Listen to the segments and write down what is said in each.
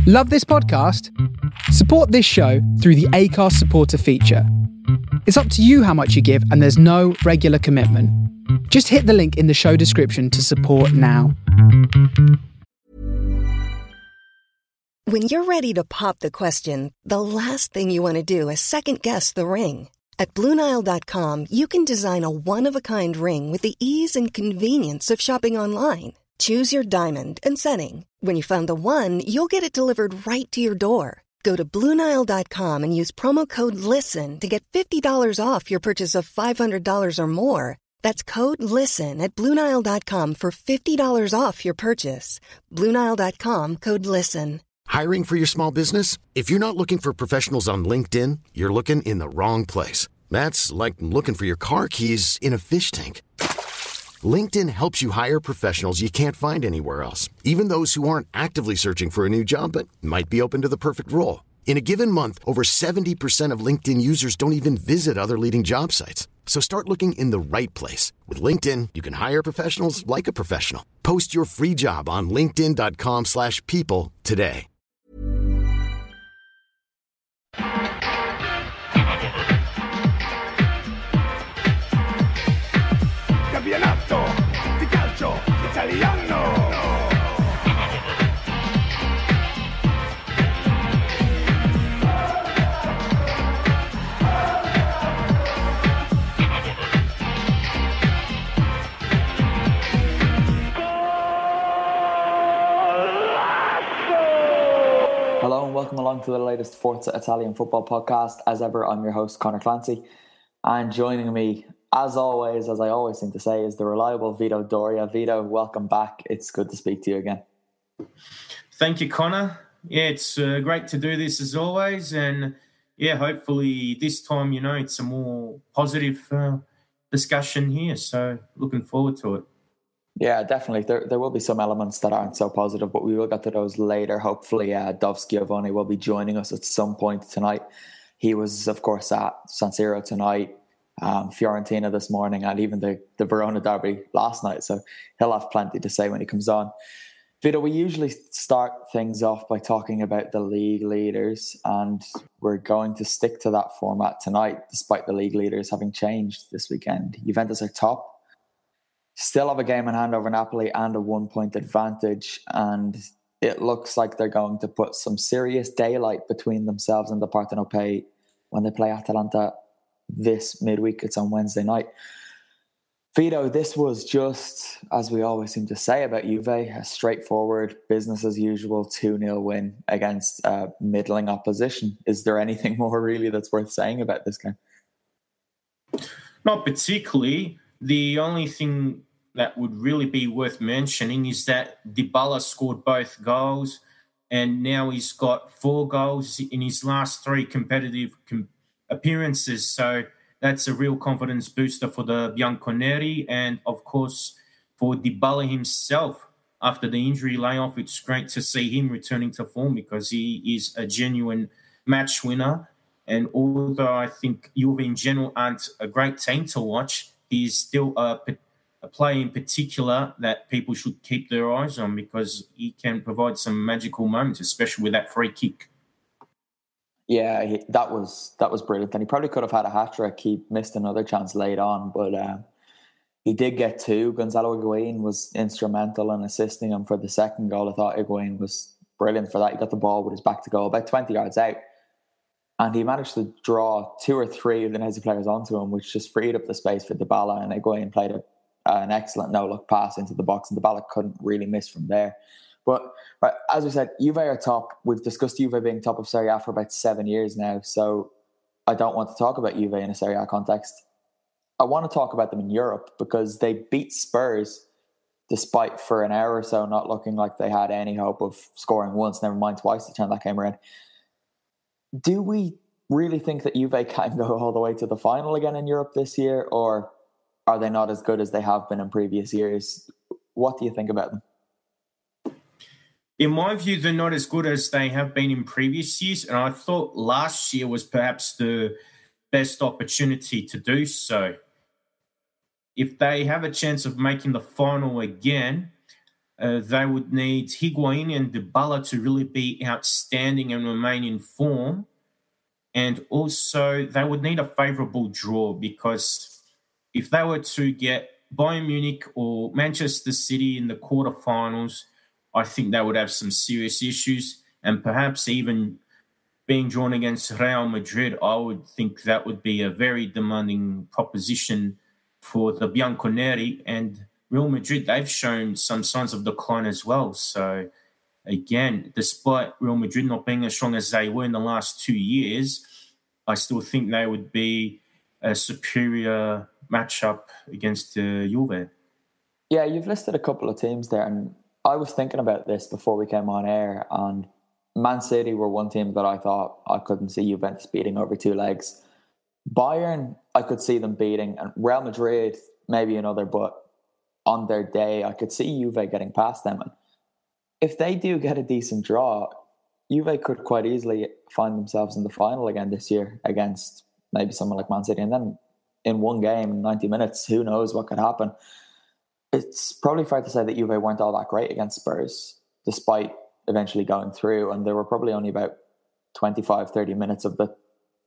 Love this podcast? Support this show through the Acast supporter feature. It's up to you how much you give, and there's no regular commitment. Just hit the link in the show description to support now. When you're ready to pop the question, the last thing you want to do is second-guess the ring. At BlueNile.com, you can design a one-of-a-kind ring with the ease and convenience of shopping online. Choose your diamond and setting. When you find the one, you'll get it delivered right to your door. Go to BlueNile.com and use promo code LISTEN to get $50 off your purchase of $500 or more. That's code LISTEN at BlueNile.com for $50 off your purchase. BlueNile.com, code LISTEN. Hiring for your small business? If you're not looking for professionals on LinkedIn, you're looking in the wrong place. That's like looking for your car keys in a fish tank. LinkedIn helps you hire professionals you can't find anywhere else, even those who aren't actively searching for a new job but might be open to the perfect role. In a given month, over 70% of LinkedIn users don't even visit other leading job sites. So start looking in the right place. With LinkedIn, you can hire professionals like a professional. Post your free job on linkedin.com/people today. Campionato di calcio italiano. Hello and welcome along to the latest Forza Italian football podcast. As ever, I'm your host, Conor Clancy. And joining me, as always, as I always seem to say, is the reliable Vito Doria. Vito, welcome back. It's good to speak to you again. Thank you, Connor. Yeah, it's great to do this as always. And yeah, hopefully this time, it's a more positive discussion here. So looking forward to it. Yeah, definitely. There will be some elements that aren't so positive, but we will get to those later. Hopefully, Dov Schiavone will be joining us at some point tonight. He was, of course, at San Siro tonight, Fiorentina this morning, and even the Verona derby last night. So he'll have plenty to say when he comes on. Vito, we usually start things off by talking about the league leaders, and we're going to stick to that format tonight, despite the league leaders having changed this weekend. Juventus are top. Still have a game in hand over Napoli and a 1-point advantage, and it looks like they're going to put some serious daylight between themselves and the Partenopei when they play Atalanta this midweek. It's on Wednesday night. Vito, this was just, as we always seem to say about Juve, a straightforward, business as usual 2-0 win against middling opposition. Is there anything more really that's worth saying about this game? Not particularly. The only thing that would really be worth mentioning is that Dybala scored both goals, and now he's got 4 goals in his last 3 competitive appearances. So that's a real confidence booster for the Bianconeri, and of course for Dybala himself. After the injury layoff, it's great to see him returning to form because he is a genuine match winner. And although I think Juve in general aren't a great team to watch, he's still a player in particular that people should keep their eyes on because he can provide some magical moments, especially with that free kick. Yeah, that was brilliant. And he probably could have had a hat-trick. He missed another chance late on, but he did get 2. Gonzalo Higuain was instrumental in assisting him for the second goal. I thought Higuain was brilliant for that. He got the ball with his back to goal, about 20 yards out. And he managed to draw 2 or 3 of the Udinese players onto him, which just freed up the space for Dybala. And Higuain played an excellent no-look pass into the box, and Dybala couldn't really miss from there. But as we said, Juve are top. We've discussed Juve being top of Serie A for about 7 years now, so I don't want to talk about Juve in a Serie A context. I want to talk about them in Europe because they beat Spurs despite for an hour or so not looking like they had any hope of scoring once, never mind twice to turn that game around. Do we really think that Juve can go all the way to the final again in Europe this year, or are they not as good as they have been in previous years? What do you think about them? In my view, they're not as good as they have been in previous years, and I thought last year was perhaps the best opportunity to do so. If they have a chance of making the final again, They would need Higuain and Dybala to really be outstanding and remain in form. And also, they would need a favourable draw, because if they were to get Bayern Munich or Manchester City in the quarterfinals, I think they would have some serious issues. And perhaps even being drawn against Real Madrid, I would think that would be a very demanding proposition for the Bianconeri. And Real Madrid, they've shown some signs of decline as well. So, again, despite Real Madrid not being as strong as they were in the last 2 years, I still think they would be a superior matchup against Juve. Yeah, you've listed a couple of teams there, and I was thinking about this before we came on air, and Man City were one team that I thought I couldn't see Juventus beating over 2 legs. Bayern, I could see them beating, and Real Madrid, maybe another, but on their day, I could see Juve getting past them. And if they do get a decent draw, Juve could quite easily find themselves in the final again this year against maybe someone like Man City. And then in one game, 90 minutes, who knows what could happen. It's probably fair to say that Juve weren't all that great against Spurs, despite eventually going through. And there were probably only about 25, 30 minutes of the,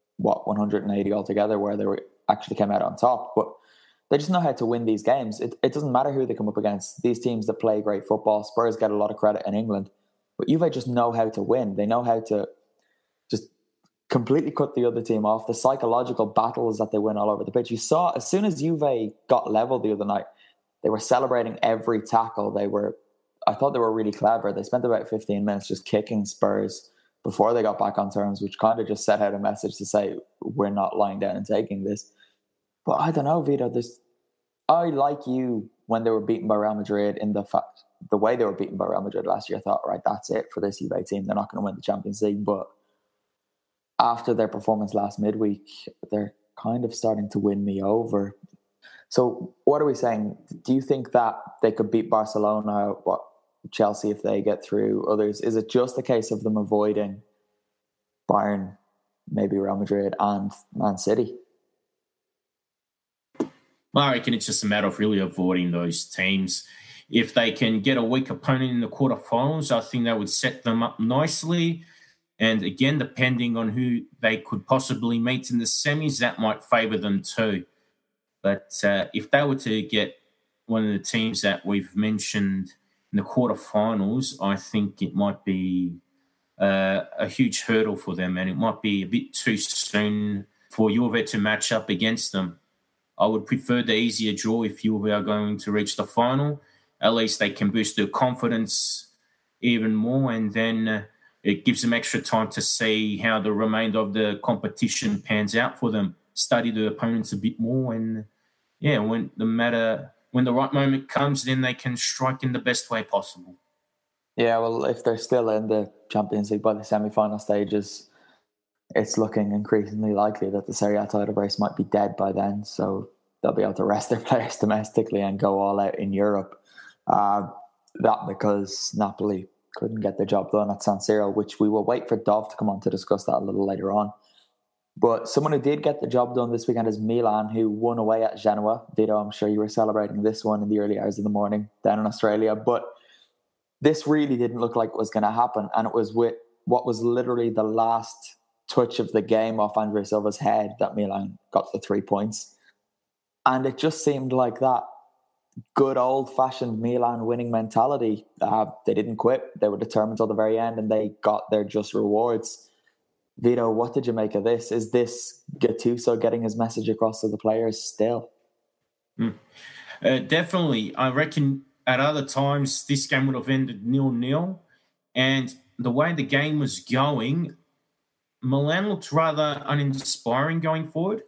180 altogether where they actually came out on top. But they just know how to win these games. It doesn't matter who they come up against. These teams that play great football, Spurs get a lot of credit in England, but Juve just know how to win. They know how to just completely cut the other team off. The psychological battles that they win all over the pitch. You saw as soon as Juve got level the other night, they were celebrating every tackle. I thought they were really clever. They spent about 15 minutes just kicking Spurs before they got back on terms, which kind of just set out a message to say, we're not lying down and taking this. But I don't know, Vito. I like you when they were beaten by Real Madrid in the way they were beaten by Real Madrid last year. I thought, right, that's it for this Juve team. They're not going to win the Champions League. But after their performance last midweek, they're kind of starting to win me over. So what are we saying? Do you think that they could beat Barcelona, Chelsea if they get through, others? Is it just a case of them avoiding Bayern, maybe Real Madrid and Man City? Well, I reckon it's just a matter of really avoiding those teams. If they can get a weak opponent in the quarterfinals, I think that would set them up nicely. And again, depending on who they could possibly meet in the semis, that might favour them too. But if they were to get one of the teams that we've mentioned in the quarterfinals, I think it might be a huge hurdle for them, and it might be a bit too soon for Juve to match up against them. I would prefer the easier draw if Juve are going to reach the final. At least they can boost their confidence even more, and then it gives them extra time to see how the remainder of the competition pans out for them. Study the opponents a bit more, and when the right moment comes, then they can strike in the best way possible. Yeah, well, if they're still in the Champions League by the semi-final stages, it's looking increasingly likely that the Serie A title race might be dead by then. So they'll be able to rest their players domestically and go all out in Europe. That because Napoli couldn't get the job done at San Siro, which we will wait for Dov to come on to discuss that a little later on. But someone who did get the job done this weekend is Milan, who won away at Genoa. Vito, I'm sure you were celebrating this one in the early hours of the morning down in Australia. But this really didn't look like it was going to happen. And it was with what was literally the last touch of the game off Andre Silva's head that Milan got the 3 points. And it just seemed like that good old-fashioned Milan winning mentality. They didn't quit. They were determined till the very end, and they got their just rewards. Vito, what did you make of this? Is this Gattuso getting his message across to the players still? Definitely. I reckon at other times this game would have ended 0-0. And the way the game was going, Milan looked rather uninspiring going forward.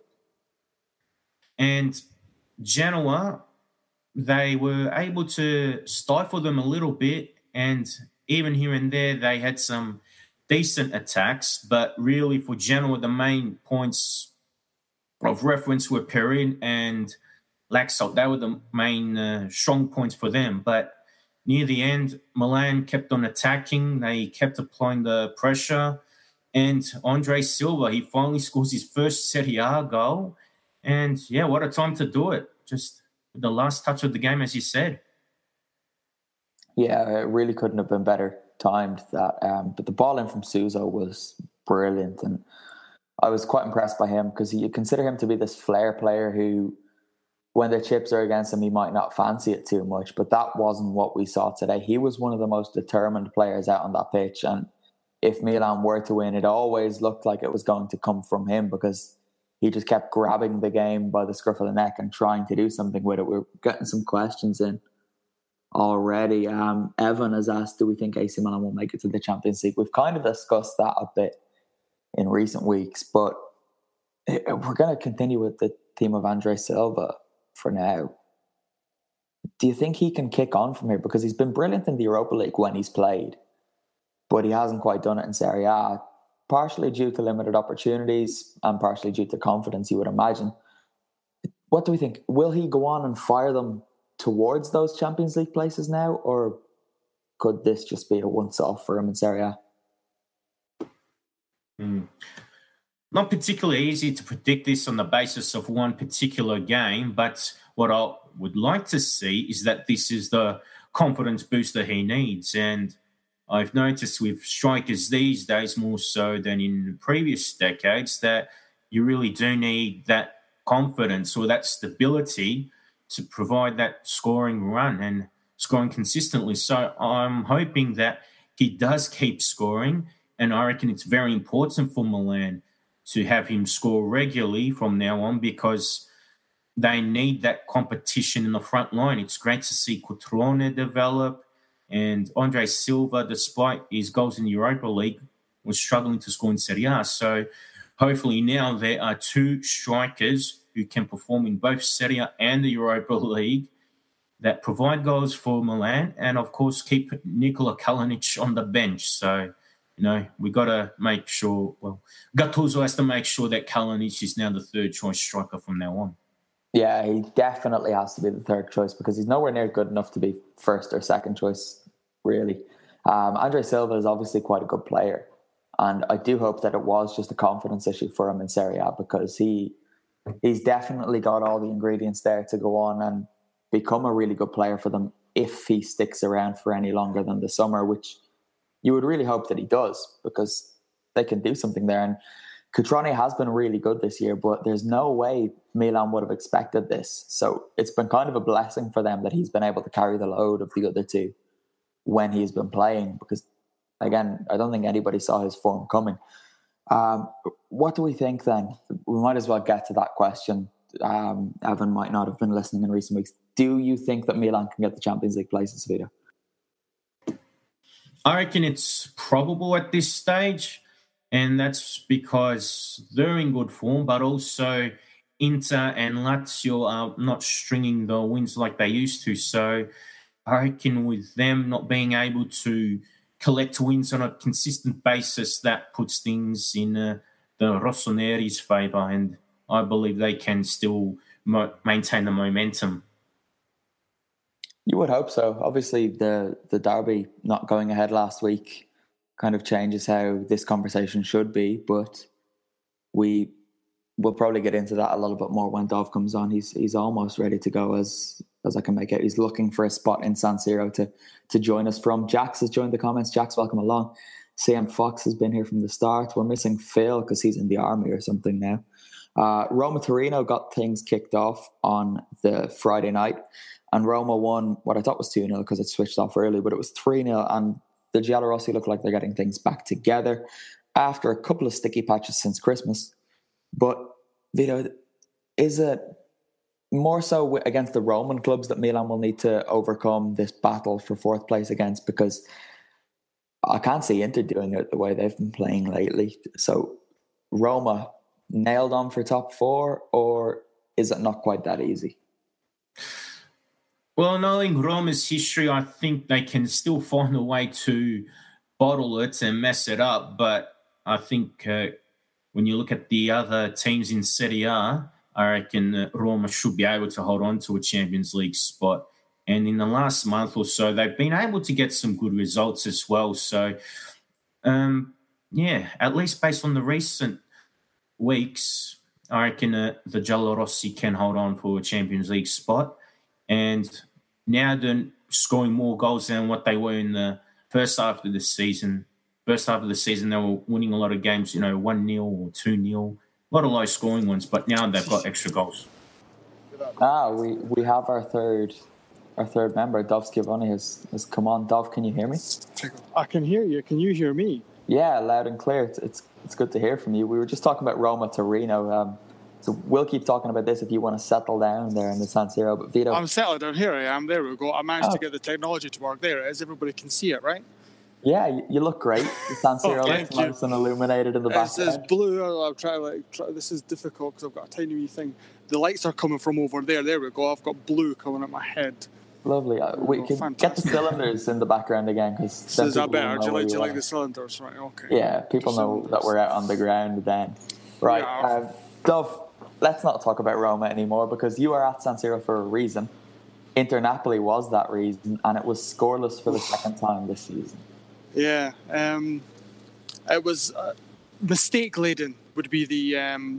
And Genoa, they were able to stifle them a little bit. And even here and there, they had some decent attacks, but really for Genoa, the main points of reference were Perin and Laxalt. They were the main strong points for them. But near the end, Milan kept on attacking. They kept applying the pressure. And Andre Silva, he finally scores his first Serie A goal. And, what a time to do it. Just the last touch of the game, as you said. Yeah, it really couldn't have been better timed. That, but the ball in from Suso was brilliant, and I was quite impressed by him because you consider him to be this flair player who, when the chips are against him, he might not fancy it too much. But that wasn't what we saw today. He was one of the most determined players out on that pitch, and if Milan were to win, it always looked like it was going to come from him because he just kept grabbing the game by the scruff of the neck and trying to do something with it. We're getting some questions in already. Evan has asked, do we think AC Milan will make it to the Champions League? We've kind of discussed that a bit in recent weeks, but we're going to continue with the team of Andre Silva for now. Do you think he can kick on from here? Because he's been brilliant in the Europa League when he's played, but he hasn't quite done it in Serie A, partially due to limited opportunities and partially due to confidence, you would imagine. What do we think? Will he go on and fire them towards those Champions League places now, or could this just be a once-off for him in Serie A? Not particularly easy to predict this on the basis of one particular game, but what I would like to see is that this is the confidence booster he needs. And I've noticed with strikers these days, more so than in previous decades, that you really do need that confidence or that stability to provide that scoring run and scoring consistently. So I'm hoping that he does keep scoring, and I reckon it's very important for Milan to have him score regularly from now on because they need that competition in the front line. It's great to see Cutrone develop, and Andre Silva, despite his goals in the Europa League, was struggling to score in Serie A. So hopefully now there are two strikers who can perform in both Serie A and the Europa League that provide goals for Milan and, of course, keep Nikola Kalinic on the bench. So, we got to make sure, Gattuso has to make sure that Kalinic is now the third choice striker from now on. Yeah, he definitely has to be the third choice because he's nowhere near good enough to be first or second choice, really. Andre Silva is obviously quite a good player, and I do hope that it was just a confidence issue for him in Serie A because he's definitely got all the ingredients there to go on and become a really good player for them if he sticks around for any longer than the summer, which you would really hope that he does because they can do something there. And Cutrone has been really good this year, but there's no way Milan would have expected this. So it's been kind of a blessing for them that he's been able to carry the load of the other two when he's been playing because, again, I don't think anybody saw his form coming. What do we think then? We might as well get to that question. Evan might not have been listening in recent weeks. Do you think that Milan can get the Champions League places, Vito? I reckon it's probable at this stage, and that's because they're in good form, but also Inter and Lazio are not stringing the wins like they used to. So I reckon with them not being able to collect wins on a consistent basis, that puts things in the Rossoneri's favour, and I believe they can still maintain the momentum. You would hope so. Obviously, the derby not going ahead last week kind of changes how this conversation should be, but we'll probably get into that a little bit more when Dov comes on. He's almost ready to go as I can make out. He's looking for a spot in San Siro to join us from. Jax has joined the comments. Jax, welcome along. CM Fox has been here from the start. We're missing Phil because he's in the army or something now. Roma Torino got things kicked off on the Friday night, and Roma won what I thought was 2-0 because it switched off early, but it was 3-0, and the Giallorossi look like they're getting things back together after a couple of sticky patches since Christmas. But, Vito, is it more so against the Roman clubs that Milan will need to overcome this battle for fourth place against? Because I can't see Inter doing it the way they've been playing lately. So Roma nailed on for top four, or is it not quite that easy? Well, knowing Roma's history, I think they can still find a way to bottle it and mess it up. But I think when you look at the other teams in Serie A, I reckon Roma should be able to hold on to a Champions League spot. And in the last month or so, they've been able to get some good results as well. So, at least based on the recent weeks, I reckon the Giallorossi can hold on for a Champions League spot. And now the scoring more goals than what they were in the first half of the season. First half of the season, they were winning a lot of games, 1-0 or 2-0, a lot of low-scoring ones. But now they've got extra goals. We have our third member, Dov Schiavone, has come on. Dov, can you hear me? I can hear you. Can you hear me? Yeah, loud and clear. It's good to hear from you. We were just talking about Roma Torino. So we'll keep talking about this if you want to settle down there in the San Siro. But Vito, I'm settled down. Here I am. There we go. I managed to get the technology to work. There it is. Everybody can see it, right? Yeah, you look great. The San Siro looks nice and illuminated in the background. It's blue. I'm trying this is difficult because I've got a tiny wee thing. The lights are coming from over there. There we go. I've got blue coming at my head. Lovely. We can get the cylinders in the background again. So is that better? Do you like the cylinders? Right, okay. Yeah, people know that we're out on the ground then. Right. Yeah. Dov, let's not talk about Roma anymore because you are at San Siro for a reason. Inter Napoli was that reason, and it was scoreless for the second time this season. Yeah. It was mistake-laden would be the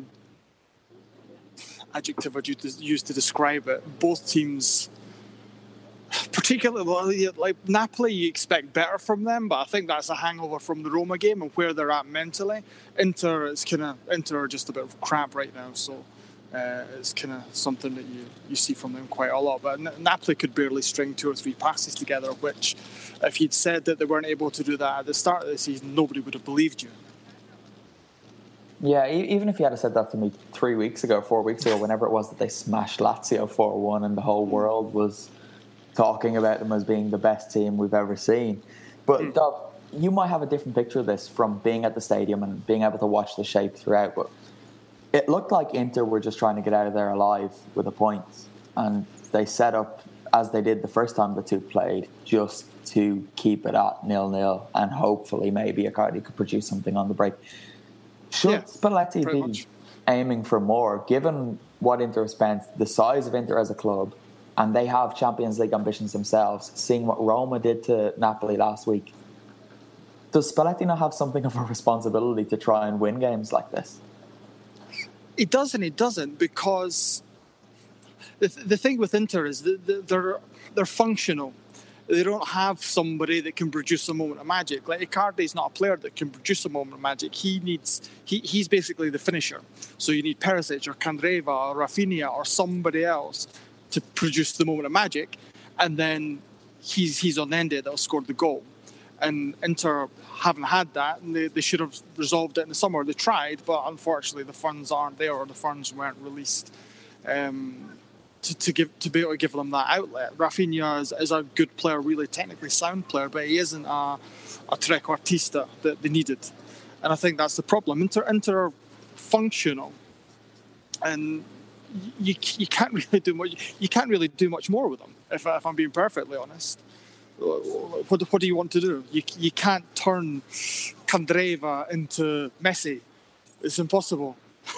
adjective I'd use to describe it. Both teams... Particularly, like Napoli, you expect better from them, but I think that's a hangover from the Roma game and where they're at mentally. Inter are just a bit of crap right now, so it's kind of something that you see from them quite a lot. But Napoli could barely string 2 or 3 passes together, which, if you'd said that they weren't able to do that at the start of the season, nobody would have believed you. Yeah, even if you had said that to me 3 weeks ago, 4 weeks ago, whenever it was that they smashed Lazio 4-1 and the whole world was talking about them as being the best team we've ever seen. But Dov, you might have a different picture of this from being at the stadium and being able to watch the shape throughout, but it looked like Inter were just trying to get out of there alive with a point, and they set up, as they did the first time the two played, just to keep it at 0-0 and hopefully maybe Icardi could produce something on the break. Should Spalletti be aiming for more, given what Inter spent, the size of Inter as a club, and they have Champions League ambitions themselves, seeing what Roma did to Napoli last week? Does Spalletti not have something of a responsibility to try and win games like this? It does and it doesn't, because the thing with Inter is that they're functional. They don't have somebody that can produce a moment of magic. Like Icardi's not a player that can produce a moment of magic. He's basically the finisher. So you need Perisic or Candreva or Rafinha or somebody else to produce the moment of magic, and then he's on the end of it that'll score the goal. And Inter haven't had that, and they should have resolved it in the summer. They tried, but unfortunately the funds aren't there, or the funds weren't released to be able to give them that outlet. Rafinha is a good player, really technically sound player, but he isn't a trequartista that they needed. And I think that's the problem. Inter are functional, and you can't really do much. You can't really do much more with them. If I'm being perfectly honest, what do you want to do? You can't turn Candreva into Messi. It's impossible.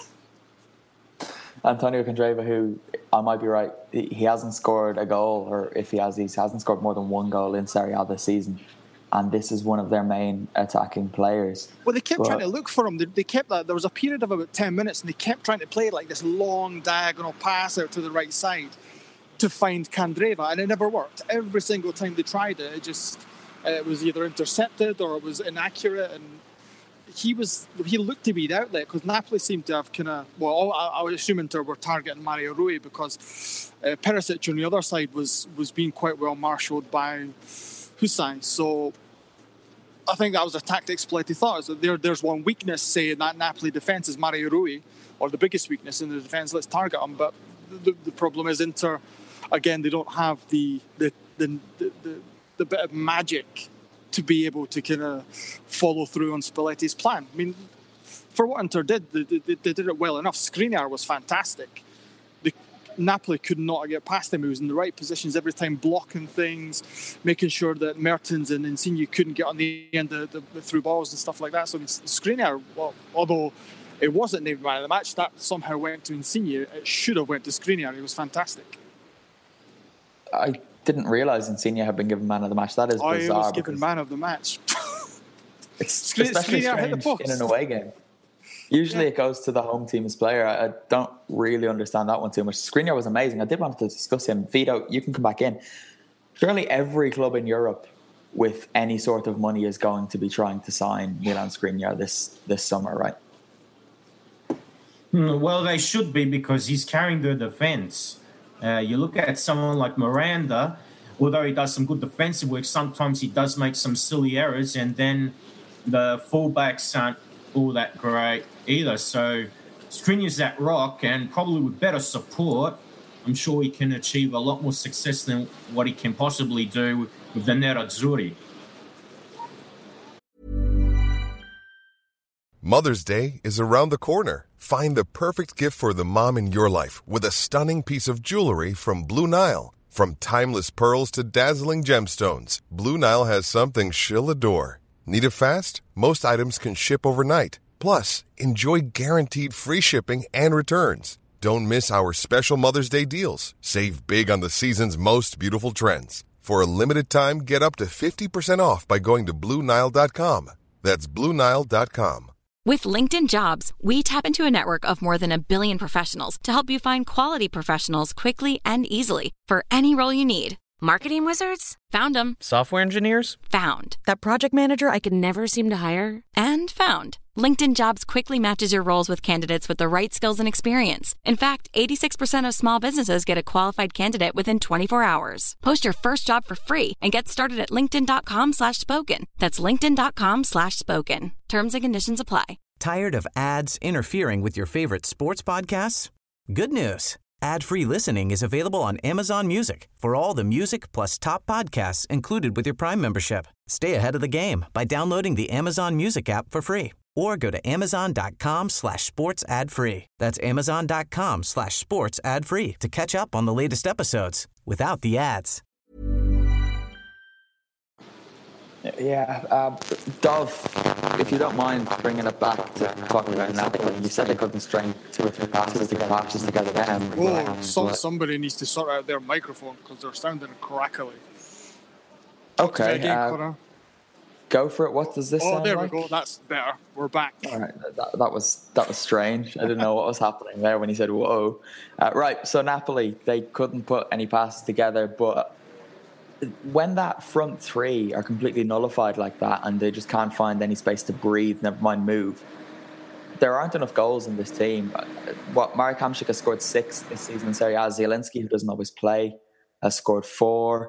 Antonio Candreva, who I might be right, he hasn't scored a goal, or if he hasn't scored more than 1 goal in Serie A this season. And this is one of their main attacking players. Well, they kept trying to look for him. They kept that. There was a period of about 10 minutes, and they kept trying to play like this long diagonal pass out to the right side to find Candreva, and it never worked. Every single time they tried it, it was either intercepted or it was inaccurate. And he looked to be the outlet, because Napoli seemed to have I would assume Inter were targeting Mario Rui, because Perisic on the other side was being quite well marshalled by Hussein. So I think that was a tactic Spalletti thought. So there's one weakness, say, in that Napoli defence is Mario Rui, or the biggest weakness in the defence. Let's target him. But the problem is Inter, again, they don't have the bit of magic to be able to kind of follow through on Spalletti's plan. I mean, for what Inter did, they did it well enough. Skriniar was fantastic. Napoli could not get past him. He was in the right positions every time, blocking things, making sure that Mertens and Insigne couldn't get on the end of the through balls and stuff like that. So Skriniar, although it wasn't named man of the match, that somehow went to Insigne. It should have went to Skriniar. He was fantastic. I didn't realise Insigne had been given man of the match. That is bizarre. He was given man of the match. It's especially strange in an away game. Usually it goes to the home team's player. I don't really understand that one too much. Skriniar was amazing. I did want to discuss him. Vito, you can come back in. Surely every club in Europe with any sort of money is going to be trying to sign Milan Skriniar this summer, right? Well, they should be, because he's carrying the defence. You look at someone like Miranda, although he does some good defensive work, sometimes he does make some silly errors, and then the fullbacks aren't all that great either. So Skriniar's that rock, and probably with better support, I'm sure he can achieve a lot more success than what he can possibly do with the Nerazzurri. Mother's Day is around the corner. Find the perfect gift for the mom in your life with a stunning piece of jewelry from Blue Nile. From timeless pearls to dazzling gemstones, Blue Nile has something she'll adore. Need it fast? Most items can ship overnight. Plus, enjoy guaranteed free shipping and returns. Don't miss our special Mother's Day deals. Save big on the season's most beautiful trends. For a limited time, get up to 50% off by going to BlueNile.com. That's BlueNile.com. With LinkedIn Jobs, we tap into a network of more than 1 billion professionals to help you find quality professionals quickly and easily for any role you need. Marketing wizards? Found them. Software engineers? Found. That project manager I could never seem to hire? And found. LinkedIn Jobs quickly matches your roles with candidates with the right skills and experience. In fact, 86% of small businesses get a qualified candidate within 24 hours. Post your first job for free and get started at linkedin.com/spoken. That's linkedin.com/spoken. Terms and conditions apply. Tired of ads interfering with your favorite sports podcasts? Good news. Ad-free listening is available on Amazon Music for all the music plus top podcasts included with your Prime membership. Stay ahead of the game by downloading the Amazon Music app for free or go to amazon.com/sports ad free. That's amazon.com/sports ad free to catch up on the latest episodes without the ads. Yeah, Dov, if you don't mind bringing it back to talking about Napoli, you said they couldn't string 2 or 3 passes together then. Whoa, somebody needs to sort out their microphone because they're sounding crackly. Okay, go for it. What does this sound like? Oh, there we go. That's better. We're back. All right, that was strange. I didn't know what was happening there when he said whoa. Right, so Napoli, they couldn't put any passes together, but when that front three are completely nullified like that and they just can't find any space to breathe, never mind move, there aren't enough goals in this team. Marek Hamšík has scored 6 this season in Serie A. Zielinski, who doesn't always play, has scored 4.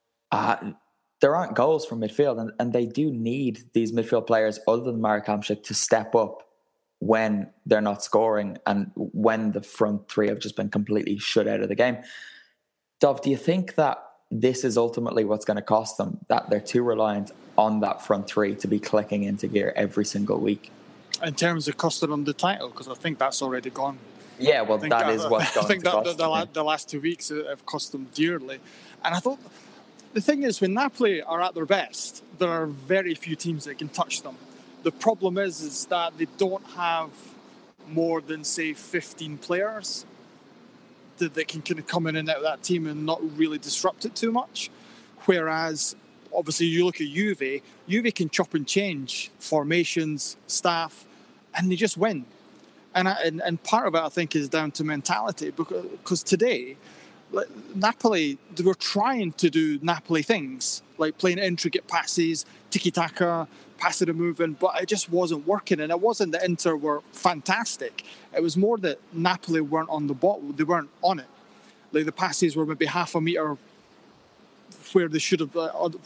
There aren't goals from midfield, and they do need these midfield players other than Marek Hamšík to step up when they're not scoring and when the front three have just been completely shut out of the game. Dov, do you think that this is ultimately what's going to cost them, that they're too reliant on that front three to be clicking into gear every single week? In terms of costing them the title, because I think that's already gone. Yeah, well, that is what's going to cost them. The last 2 weeks have cost them dearly. And I thought, the thing is, when Napoli are at their best, there are very few teams that can touch them. The problem is that they don't have more than, say, 15 players that can kind of come in and out of that team and not really disrupt it too much. Whereas, obviously, you look at Juve can chop and change formations, staff, and they just win. And part of it, I think, is down to mentality, because today, Napoli, they were trying to do Napoli things, like playing intricate passes, tiki-taka, passive moving, but it just wasn't working. And it wasn't that Inter were fantastic. It was more that Napoli weren't on the ball. They weren't on it. Like, the passes were maybe half a metre where they should have,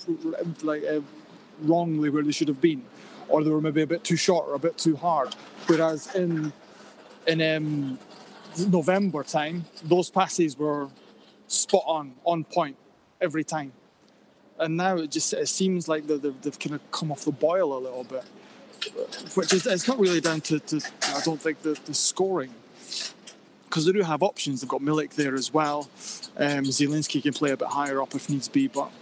wrongly where they should have been. Or they were maybe a bit too short or a bit too hard. Whereas in November time, those passes were spot on point every time. And now it seems like they've kind of come off the boil a little bit, which is, it's not really down to I don't think the scoring, because they do have options. They've got Milik there as well. Zielinski can play a bit higher up if needs be, but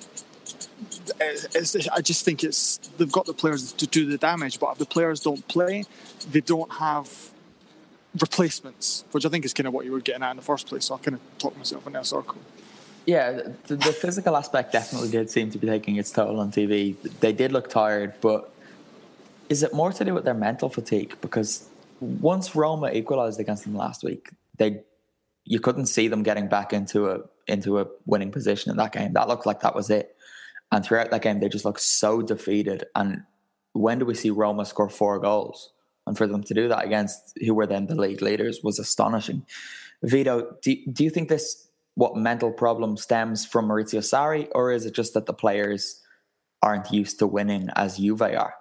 I just think they've got the players to do the damage. But if the players don't play, they don't have replacements, which I think is kind of what you were getting at in the first place. So I kind of talked myself in that circle. Yeah, the physical aspect definitely did seem to be taking its toll on TV. They did look tired, but is it more to do with their mental fatigue? Because once Roma equalised against them last week, they you couldn't see them getting back into a winning position in that game. That looked like that was it. And throughout that game, they just looked so defeated. And when do we see Roma score 4 goals? And for them to do that against who were then the league leaders was astonishing. Vito, do you think what mental problem stems from Maurizio Sarri, or is it just that the players aren't used to winning as Juve are?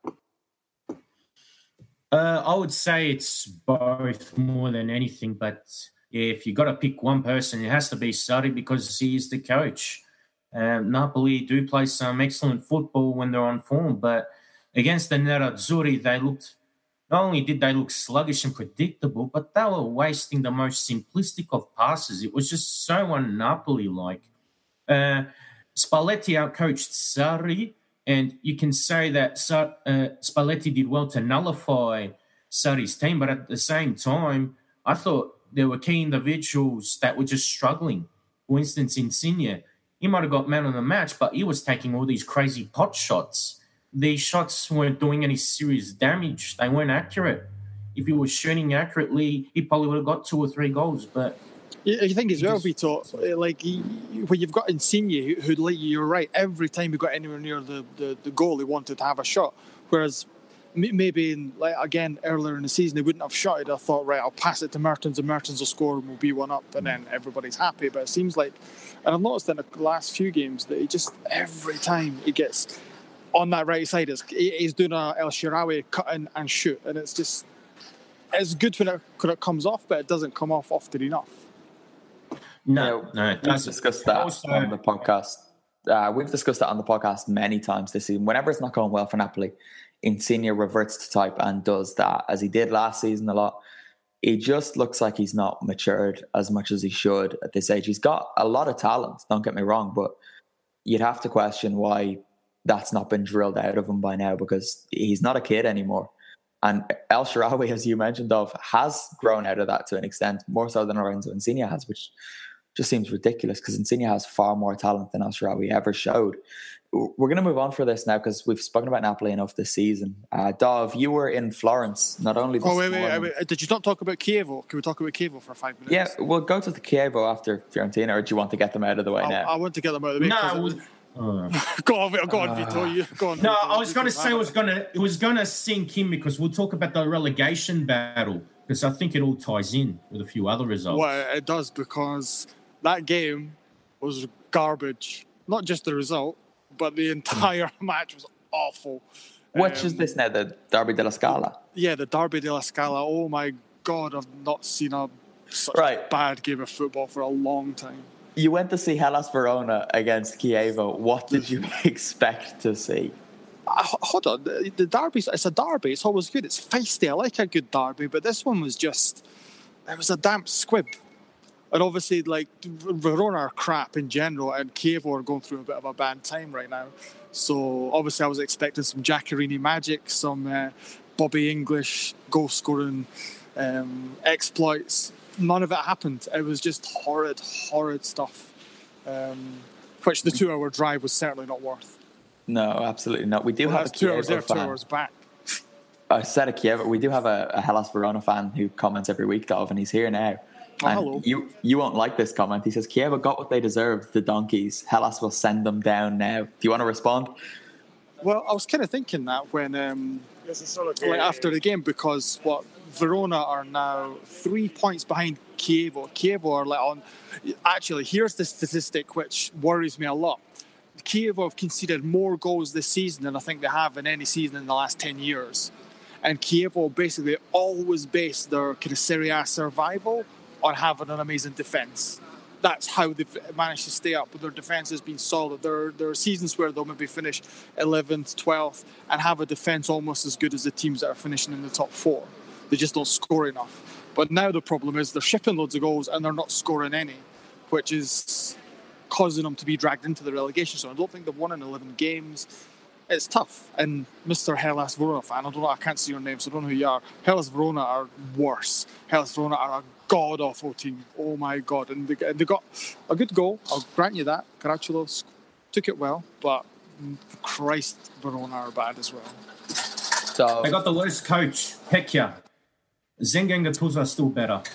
I would say it's both more than anything, but if you got to pick one person, it has to be Sarri because he is the coach. Napoli do play some excellent football when they're on form, but against the Nerazzurri, not only did they look sluggish and predictable, but they were wasting the most simplistic of passes. It was just so un-Napoli-like. Spalletti outcoached Sarri, and you can say that Spalletti did well to nullify Sarri's team, but at the same time, I thought there were key individuals that were just struggling. For instance, Insigne, he might have got man of the match, but he was taking all these crazy pot shots. These shots weren't doing any serious damage. They weren't accurate. If he was shooting accurately, he probably would have got 2 or 3 goals. But you think as well, Vito, like when you've got Insigne, who like you're right, every time he got anywhere near the goal, he wanted to have a shot. Whereas maybe again earlier in the season, they wouldn't have shot it. I thought, right, I'll pass it to Mertens, and Mertens will score, and we'll be 1-up, and then everybody's happy. But it seems like, and I've noticed in the last few games that he just every time he gets on that right side, he's doing a El Shaarawy cut in and shoot, and it's good when it comes off, but it doesn't come off often enough. No, we've discussed that on the podcast. We've discussed that on the podcast many times this season. Whenever it's not going well for Napoli, Insigne reverts to type and does that, as he did last season a lot. He just looks like he's not matured as much as he should at this age. He's got a lot of talent, don't get me wrong, but you'd have to question why that's not been drilled out of him by now, because he's not a kid anymore. And El Shaarawy, as you mentioned, has grown out of that to an extent, more so than Lorenzo Insigne has, which just seems ridiculous because Insigne has far more talent than El Shaarawy ever showed. We're going to move on for this now because we've spoken about Napoli enough this season. Dov, you were in Florence, not only this morning. Wait. Did you not talk about Chievo? Can we talk about Chievo for 5 minutes? Yeah, we'll go to the Chievo after Fiorentina, or do you want to get them out of the way now? I want to get them out of the way. Go on, Vito. Go on. No, I was going to say it was going to sink in because we'll talk about the relegation battle, because I think it all ties in with a few other results. Well, it does, because that game was garbage. Not just the result, but the entire match was awful. Which is this now, the Derby della Scala? Yeah, the Derby della Scala. Oh my God, I've not seen such a bad game of football for a long time. You went to see Hellas Verona against Chievo. What did you expect to see? Hold on. The derby, it's a derby. It's always good. It's feisty. I like a good derby. But this one was it was a damp squib. And obviously, Verona are crap in general, and Chievo are going through a bit of a bad time right now. So obviously I was expecting some Giaccherini magic, some Bobby English goal-scoring exploits. None of it happened. It was just horrid stuff, which the 2-hour drive was certainly not worth. No, absolutely not. We do have a 2 hours there, fan. 2 hours back. I said a Chievo. We do have a Hellas Verona fan who comments every week, Dov, and he's here now. And hello. You won't like this comment. He says, Chievo got what they deserved, the donkeys. Hellas will send them down now. Do you want to respond? Well, I was kind of thinking that when after the game, because Verona are now 3 points behind Chievo. Chievo are on. Actually, here's the statistic which worries me a lot. Chievo have conceded more goals this season than I think they have in any season in the last 10 years. And Chievo basically always base their kind of Serie A survival on having an amazing defence. That's how they've managed to stay up. But their defence has been solid. There are seasons where they'll maybe finish 11th, 12th, and have a defence almost as good as the teams that are finishing in the top 4. They just don't score enough. But now the problem is they're shipping loads of goals and they're not scoring any, which is causing them to be dragged into the relegation zone. I don't think they've won in 11 games. It's tough. And Mr. Hellas Verona fan, I can't see your name, so I don't know who you are. Hellas Verona are worse. Hellas Verona are a god-awful team. Oh my God. And they got a good goal. I'll grant you that. Caracciolo took it well, but Christ, Verona are bad as well. So they got the worst coach, Pecchia. Zenga and Gattuso are still better.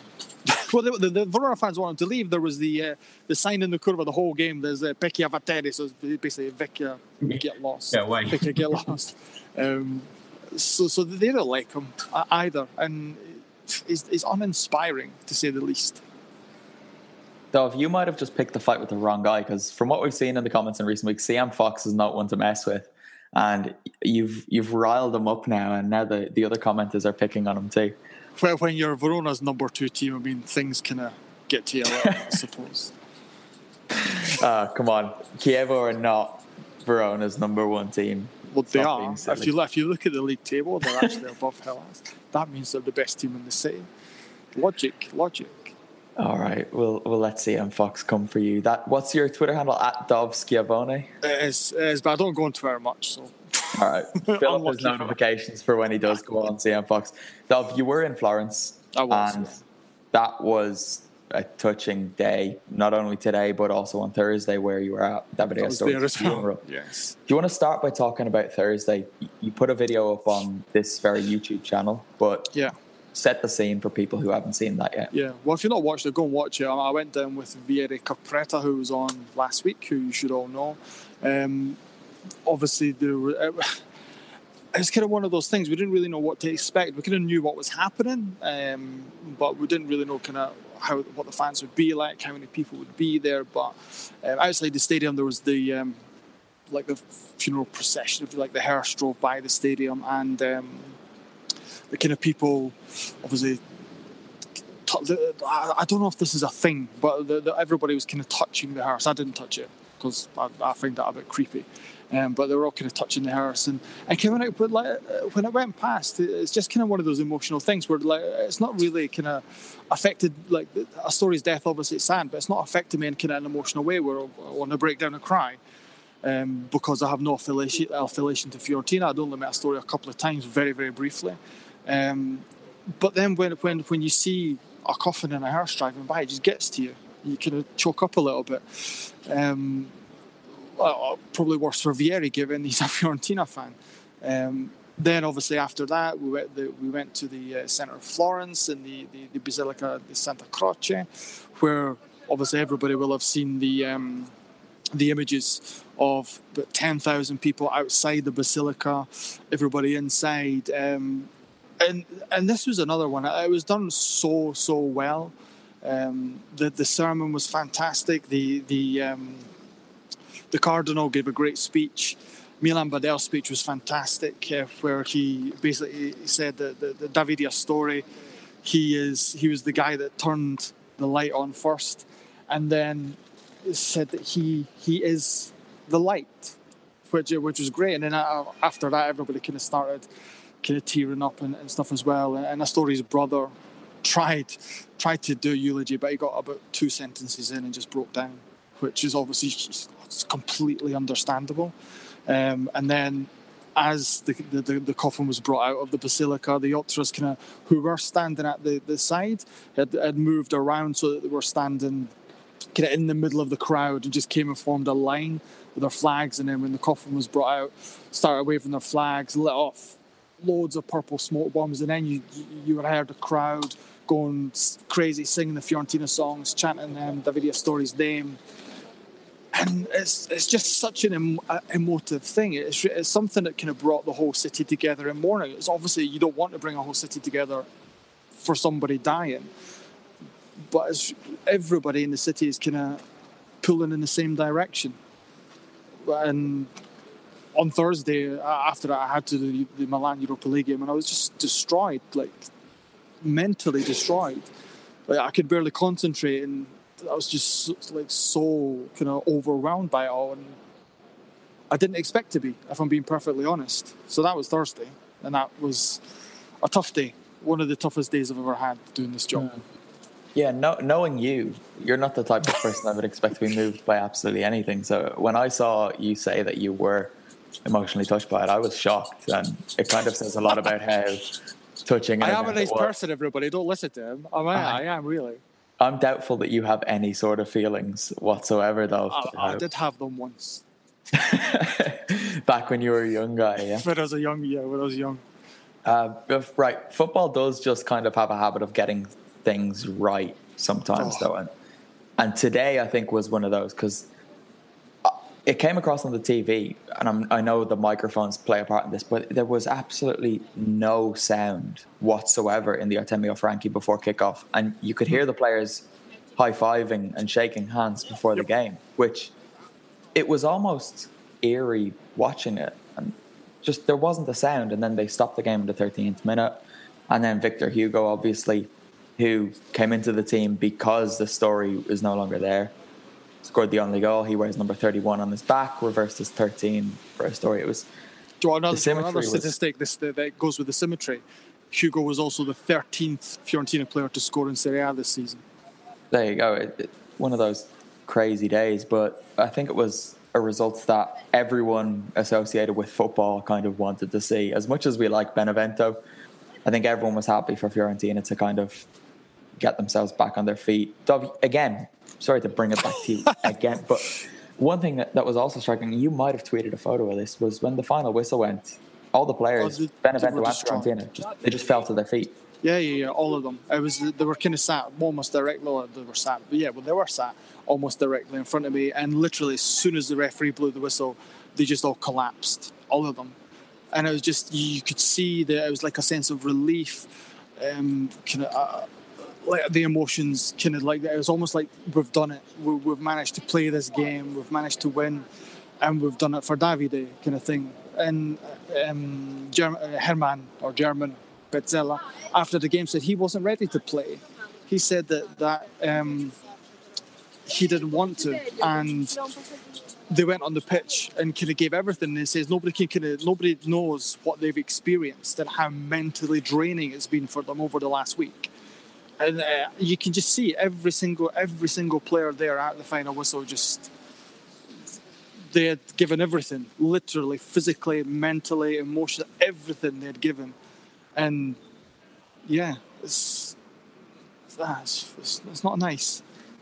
Well, the Verona fans wanted to leave. There was the sign in the curve of the whole game. There's Pecchia Vatteri, so it's basically Vecchia get lost. Yeah, why? Vecchia get lost. So they don't like him either, and it's uninspiring to say the least. Dov, you might have just picked the fight with the wrong guy, because from what we've seen in the comments in recent weeks, CM Fox is not one to mess with, and you've riled him up now, and now the other commenters are picking on him too. Well, when you're Verona's number 2 team, I mean, things kind of get to you a little, I suppose. Come on, Chievo are not Verona's number 1 team. Well, they are. If you look at the league table, they're actually above Hellas. That means they're the best team in the city. Logic. All right, we'll let CM Fox come for you. What's your Twitter handle? @Dov Schiavone? It is, but I don't go on Twitter much, so... All right, fill up his notifications for when he does go on CM Fox. Dov, you were in Florence. I was, and that was a touching day, not only today, but also on Thursday, where you were at Davide Astori's funeral. Yes. Do you want to start by talking about Thursday? You put a video up on this very YouTube channel, but set the scene for people who haven't seen that yet. Yeah, well, if you're not watching it, go and watch it. I went down with Vieri Capretta, who was on last week, who you should all know. Obviously, it was kind of one of those things. We didn't really know what to expect. We kind of knew what was happening, but we didn't really know kind of what the fans would be like, how many people would be there. But outside the stadium, there was the funeral procession, like the hearse drove by the stadium, and the kind of people, obviously, I don't know if this is a thing, but everybody was kind of touching the hearse. I didn't touch it because I find that a bit creepy. But they were all kind of touching the hearse, and when it went past, it's just kind of one of those emotional things where it's not really kind of affected. Like Astori's death, obviously it's sad, but it's not affected me in kind of an emotional way where I want to break down and cry. Because I have no affiliation to Fiorentina. I'd only met Astori a couple of times, very, very briefly. But then when you see a coffin and a hearse driving by, it just gets to you. You kind of choke up a little bit. Probably worse for Vieri, given he's a Fiorentina fan. Then, obviously, after that, we went to the centre of Florence in the Basilica di Santa Croce, where obviously everybody will have seen the images of about 10,000 people outside the Basilica, everybody inside. And this was another one. It was done so well. The sermon was fantastic. The Cardinal gave a great speech. Milan Badel's speech was fantastic, where he basically said that the Davide Astori, he was the guy that turned the light on first, and then said that he is the light, which was great. And then after that, everybody kind of started kind of tearing up and stuff as well. And Astori's brother tried to do a eulogy, but he got about 2 sentences in and just broke down, which is obviously completely understandable. And then as the coffin was brought out of the Basilica, the ultras who were standing at the side had moved around so that they were standing kind of in the middle of the crowd and just came and formed a line with their flags. And then when the coffin was brought out, started waving their flags, lit off loads of purple smoke bombs, and then you heard the crowd going crazy, singing the Fiorentina songs, chanting Davide Astori's name. And it's just such an emotive thing. It's something that kind of brought the whole city together in mourning. It's obviously you don't want to bring a whole city together for somebody dying, but everybody in the city is kind of pulling in the same direction. And on Thursday, after I had to do the Milan Europa League game, and I was just destroyed, like mentally destroyed. Like I could barely concentrate, and I was just so kind of overwhelmed by it all, and I didn't expect to be, if I'm being perfectly honest. So that was Thursday, and that was a tough day. One of the toughest days I've ever had doing this job. Yeah, knowing you're not the type of person I would expect to be moved by absolutely anything. So when I saw you say that you were emotionally touched by it, I was shocked, and it kind of says a lot about how touching. I am a nice person, everybody. Don't listen to him. I am really. I'm doubtful that you have any sort of feelings whatsoever, though. I did have them once. Back when you were a young guy, yeah? When I was young. Right. Football does just kind of have a habit of getting things right sometimes, though. And today, I think, was one of those, because it came across on the TV, and I know the microphones play a part in this, but there was absolutely no sound whatsoever in the Artemio Franchi before kickoff. And you could hear the players high-fiving and shaking hands before the game, which it was almost eerie watching it. And just there wasn't a sound, and then they stopped the game in the 13th minute. And then Victor Hugo, obviously, who came into the team because the story is no longer there, scored the only goal. He wears number 31 on his back, reversed his 13 for a story. It was another statistic that goes with the symmetry. Hugo was also the 13th Fiorentina player to score in Serie A this season. There you go. One of those crazy days, but I think it was a result that everyone associated with football kind of wanted to see. As much as we like Benevento, I think everyone was happy for Fiorentina to kind of get themselves back on their feet. Dov, again, sorry to bring it back to you again, but one thing that was also striking, you might have tweeted a photo of this, was when the final whistle went, all the players, Benevento and Fiorentina, they just fell to their feet. Yeah, all of them. They were kind of sat almost directly, or they were sat, but they were sat almost directly in front of me, and literally as soon as the referee blew the whistle, they just all collapsed, all of them. And it was just, you could see that it was like a sense of relief, like the emotions, kind of like that. It was almost like we've done it. We've managed to play this game. We've managed to win, and we've done it for Davide, kind of thing. And German Pezzella, after the game, said he wasn't ready to play. He said that he didn't want to, and they went on the pitch and kind of gave everything. And he says nobody knows what they've experienced and how mentally draining it's been for them over the last week. And you can just see every single player there at the final whistle, just they had given everything, literally, physically, mentally, emotionally, everything they had given. And yeah, it's not nice.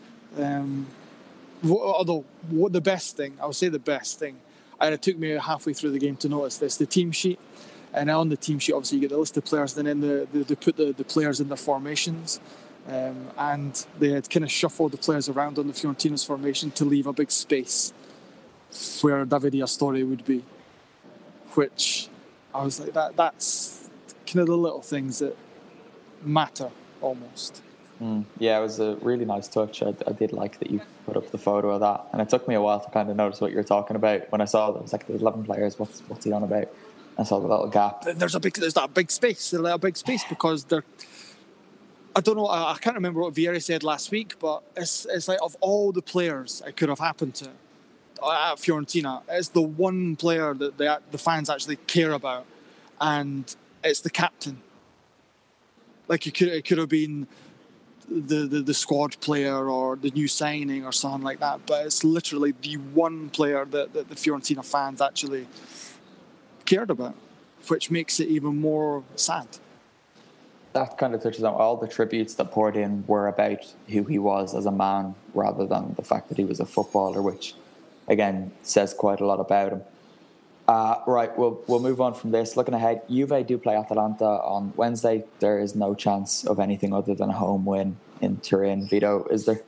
Although the best thing, and it took me halfway through the game to notice this, the team sheet. And on the team sheet, obviously, you get the list of players, and then they put the players in their formations. And they had kind of shuffled the players around on the Fiorentina's formation to leave a big space where Davide Astori would be. Which I was like, that's kind of the little things that matter almost. Yeah, it was a really nice touch. I did like that you put up the photo of that. And it took me a while to kind of notice what you were talking about. When I saw it, it was like, there's 11 players. What's he on about? I saw the little gap. There's that big space. There's a big space because they're. I don't know. I can't remember what Vieri said last week, but it's like of all the players it could have happened to at Fiorentina, it's the one player that the fans actually care about, and it's the captain. Like it could have been the squad player or the new signing or something like that, but it's literally the one player that the Fiorentina fans actually cared about, which makes it even more sad. That kind of touches on all the tributes that poured in were about who he was as a man rather than the fact that he was a footballer, which again says quite a lot about him. Right, we'll move on from this. Looking ahead, Juve do play Atalanta on Wednesday. There is no chance of anything other than a home win in Turin. Vito, is there?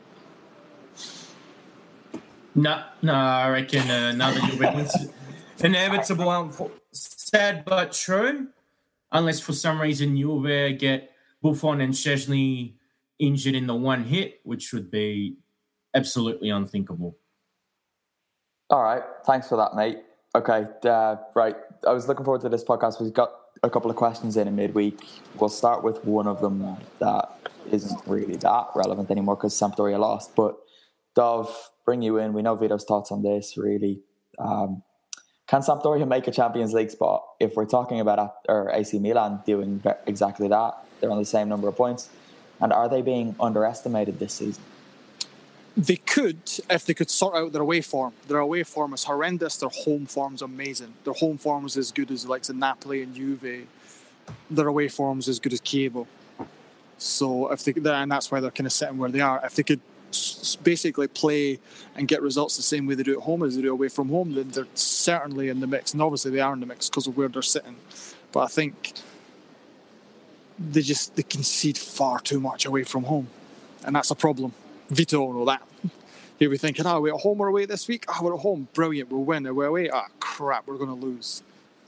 No, I reckon another Juve win's inevitable. Sad but true. Unless for some reason Juve get Buffon and Szczęsny injured in the one hit, which would be absolutely unthinkable. All right, thanks for that, mate. Okay, right. I was looking forward to this podcast. We've got a couple of questions in midweek. We'll start with one of them that isn't really that relevant anymore because Sampdoria lost. But Dov, bring you in. We know Vito's thoughts on this, really. Can Sampdoria make a Champions League spot? If we're talking about AC Milan doing exactly that, they're on the same number of points. And are they being underestimated this season? They could, if they could sort out their away form. Their away form is horrendous. Their home form's amazing. Their home form is as good as the likes of Napoli and Juve. Their away form is as good as Chievo. So and that's why they're kind of sitting where they are. If they could basically play and get results the same way they do at home as they do away from home, then they're certainly in the mix. And obviously they are in the mix because of where they're sitting. But I think they concede far too much away from home, and that's a problem. Vito will know that. He'll be thinking, we're at home or away this week? We're at home. Brilliant. We'll win. We're away. Crap. We're going to lose.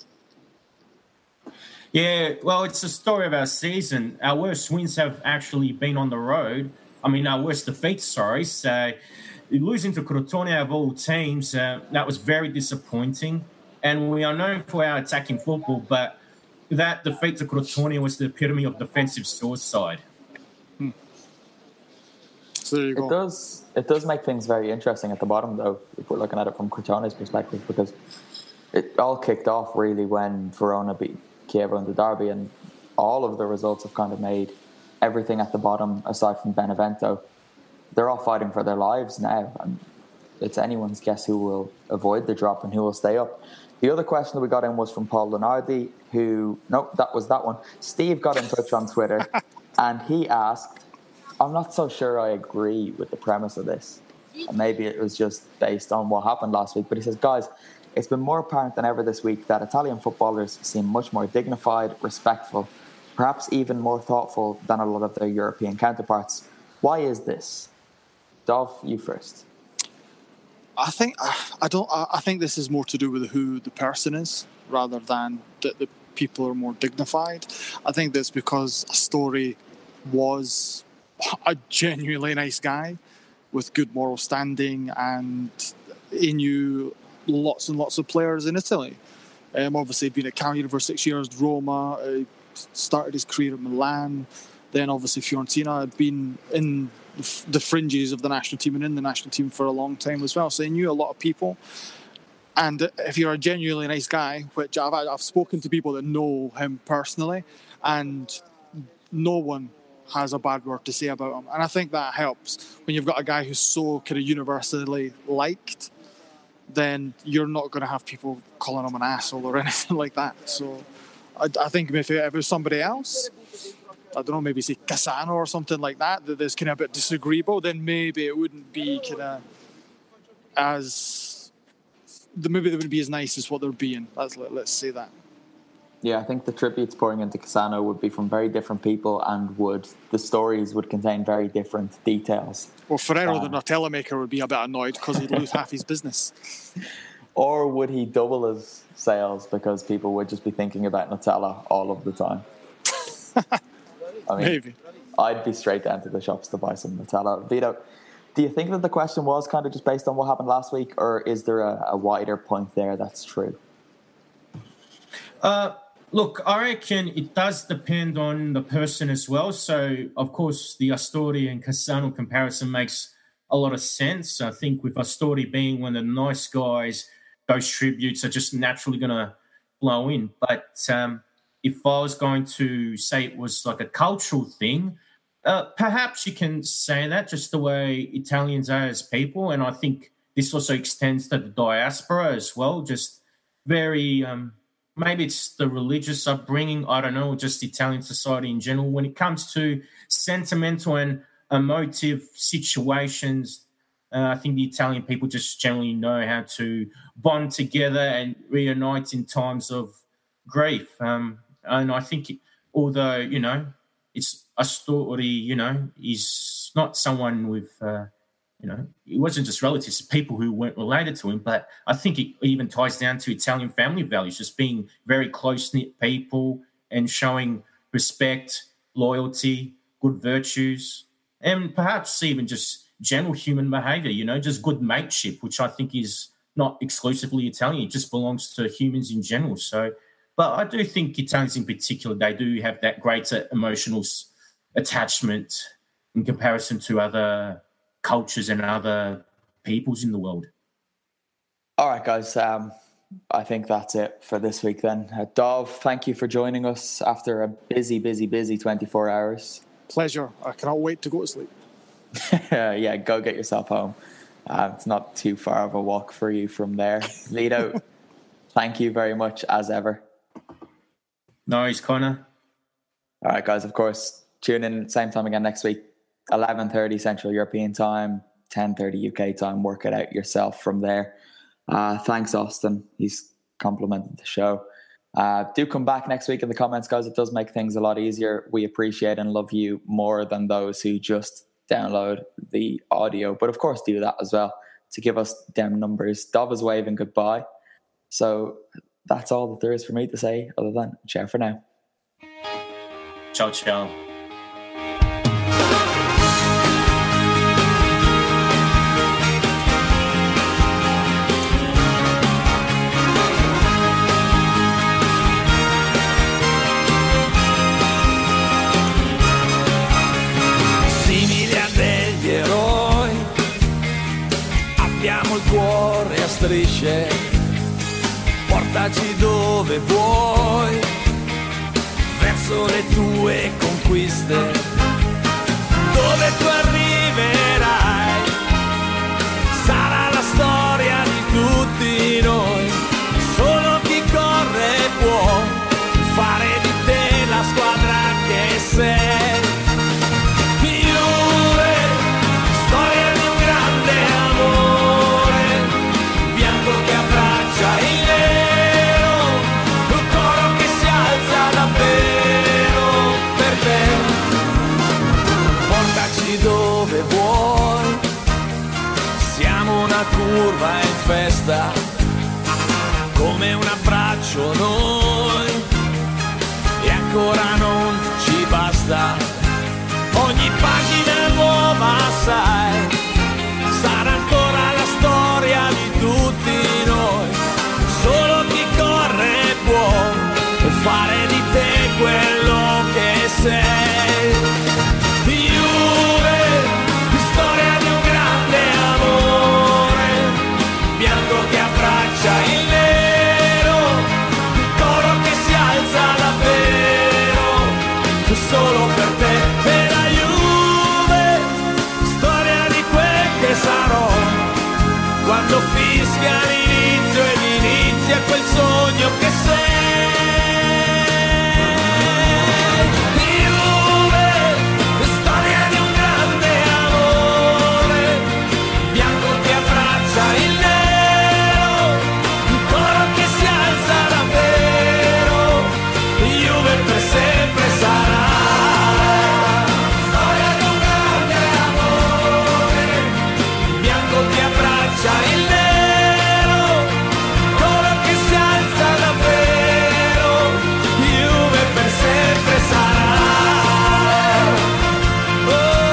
Yeah, well, it's a story of our season. Our worst wins have actually been on the road. Our worst defeats, sorry. So losing to Crotone out of all teams, that was very disappointing. And we are known for our attacking football, but that defeat to Crotone was the epitome of defensive suicide. So there you go. It does make things very interesting at the bottom, though, if we're looking at it from Crotone's perspective, because it all kicked off really when Verona beat Chievo in the derby, and all of the results have kind of made everything at the bottom, aside from Benevento, they're all fighting for their lives now, and it's anyone's guess who will avoid the drop and who will stay up. The other question that we got in was from Paul Lenardi, that was that one. Steve got in touch on Twitter, and he asked, I'm not so sure I agree with the premise of this. And maybe it was just based on what happened last week, but he says, guys, it's been more apparent than ever this week that Italian footballers seem much more dignified, respectful, perhaps even more thoughtful than a lot of their European counterparts. Why is this? Dov, you first. I think this is more to do with who the person is rather than that the people are more dignified. I think that's because Astori was a genuinely nice guy with good moral standing, and he knew lots and lots of players in Italy. Obviously, been at Cagliari for 6 years, Roma, started his career at Milan, then obviously Fiorentina, had been in the fringes of the national team and in the national team for a long time as well. So he knew a lot of people. And if you're a genuinely nice guy, which I've spoken to people that know him personally, and no one has a bad word to say about him. And I think that helps when you've got a guy who's so kind of universally liked. Then you're not going to have people calling him an asshole or anything like that. So I think if it was somebody else, I don't know, maybe say Cassano or something like that that's kind of a bit disagreeable, then maybe it wouldn't be kind of maybe they wouldn't be as nice as what they're being. Let's say that. Yeah, I think the tributes pouring into Cassano would be from very different people, and the stories would contain very different details. Well, Ferrero, the Nutella maker, would be a bit annoyed because he'd lose half his business. Or would he double his sales because people would just be thinking about Nutella all of the time? Maybe. I'd be straight down to the shops to buy some Nutella. Vito, do you think that the question was kind of just based on what happened last week, or is there a wider point there that's true? Look, I reckon it does depend on the person as well. So, of course, the Astori and Cassano comparison makes a lot of sense. I think with Astori being one of the nice guys, those tributes are just naturally going to blow in. But if I was going to say it was like a cultural thing, perhaps you can say that just the way Italians are as people. And I think this also extends to the diaspora as well, just very... maybe it's the religious upbringing, I don't know, just Italian society in general. When it comes to sentimental and emotive situations, I think the Italian people just generally know how to bond together and reunite in times of grief. And I think although, it's Astori, he's not someone with... it wasn't just relatives, people who weren't related to him, but I think it even ties down to Italian family values, just being very close-knit people and showing respect, loyalty, good virtues, and perhaps even just general human behaviour, just good mateship, which I think is not exclusively Italian. It just belongs to humans in general. So, but I do think Italians in particular, they do have that greater emotional attachment in comparison to other cultures and other peoples in the world. All right, guys. I think that's it for this week then. Dov, thank you for joining us after a busy 24 hours. Pleasure. I cannot wait to go to sleep. Yeah, go get yourself home. It's not too far of a walk for you from there. Vito, thank you very much as ever. No worries, Connor. All right, guys, of course, tune in same time again next week. 11:30 Central European time, 10:30 UK time. Work it out yourself from there. Thanks, Austin. He's complimented the show. Do come back next week in the comments, guys. It does make things a lot easier. We appreciate and love you more than those who just download the audio. But of course, do that as well to give us them numbers. Dov is waving goodbye. So that's all that there is for me to say other than ciao for now. Ciao, ciao. Cuore a strisce, portaci dove vuoi, verso le tue conquiste, dove tu arriverai, sarà la storia di tutti noi, solo chi corre può fare di te la squadra che sei. Juve, storia di un grande amore, che abbraccia il nero, un coro che si alza davvero per te. Portaci dove vuoi, siamo una curva in festa, come un abbraccio noi, e ancora non ci basta. Ogni pagina nuova, sai, sarà ancora la storia di tutti noi, solo chi corre può fare di te quello che sei. Juve, storia di un grande amore, bianco che abbraccia il nero, coro che si alza davvero, solo per te. Per la Juve, storia di quel che sarò, quando fischia l'inizio ed inizia quel sogno che sei. Juve, storia di un grande amore, bianco che abbraccia il nero, un coro che si alza davvero, Juve per sempre sarà. Storia di un grande amore, bianco che abbraccia il nero, coro che si alza davvero, Juve per sempre sarà. Oh,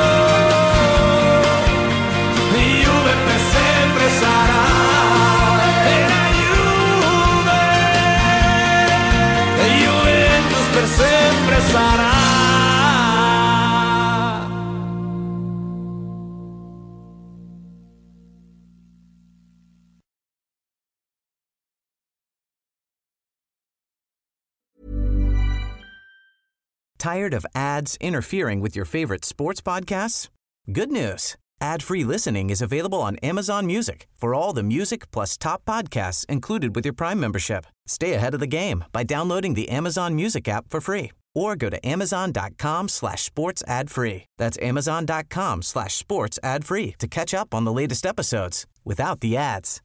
Juve per sempre sarà. E la Juventus per sempre sarà. Tired of ads interfering with your favorite sports podcasts? Good news. Ad-free listening is available on Amazon Music for all the music plus top podcasts included with your Prime membership. Stay ahead of the game by downloading the Amazon Music app for free or go to amazon.com/sports ad free. That's amazon.com/sports ad free to catch up on the latest episodes without the ads.